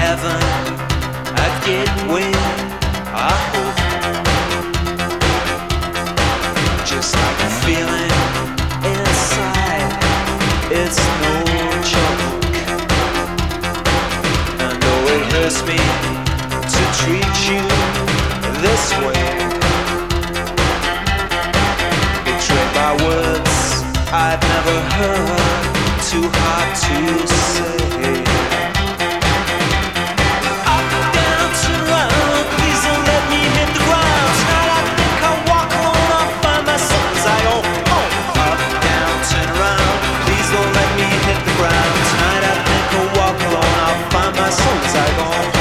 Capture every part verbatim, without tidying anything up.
heaven, I'd get where I hope. Just like a feeling inside, it's no joke. I know it hurts me to treat you this way, betrayed by words I've never heard, too hard to say. Up, down, turn around, please don't let me hit the ground. Tonight I think I'll walk alone, I'll find myself as I go home. Up, down, turn around, please don't let me hit the ground. Tonight I think I'll walk alone, I'll find myself as I go home.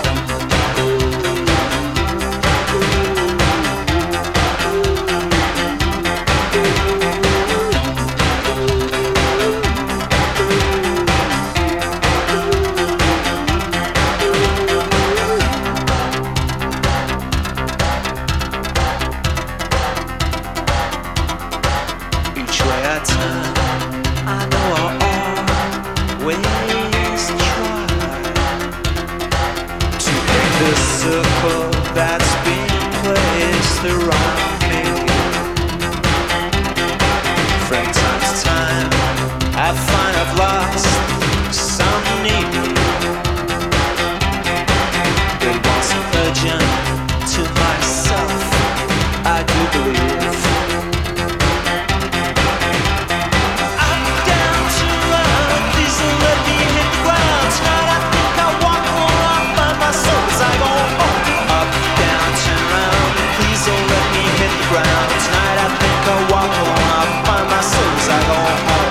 Circle that's been placed around me. From time to time, I find I've lost some need. But once urgent to myself, I do believe. Up, down, turn around, please don't let me hit the ground. Tonight I think I'll walk alone, I'll find myself as I go. Tonight I think I'll walk alone, I'll find my soul as I go home.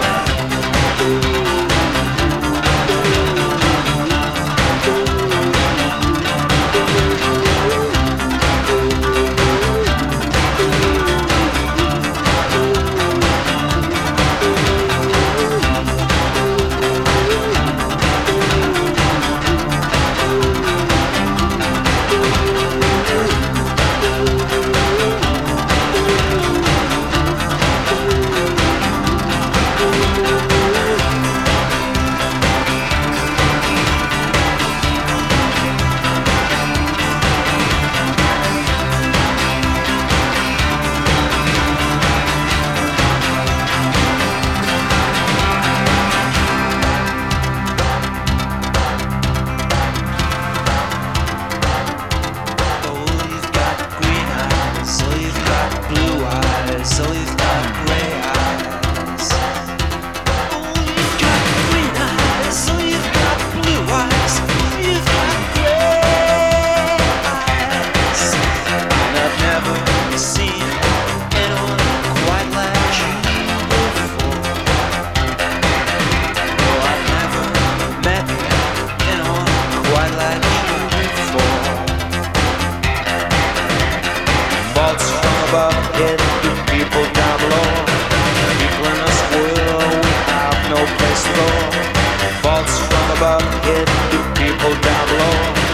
Hit the people down below. People in this world, we have no place to go. Faults from above hit the people down below.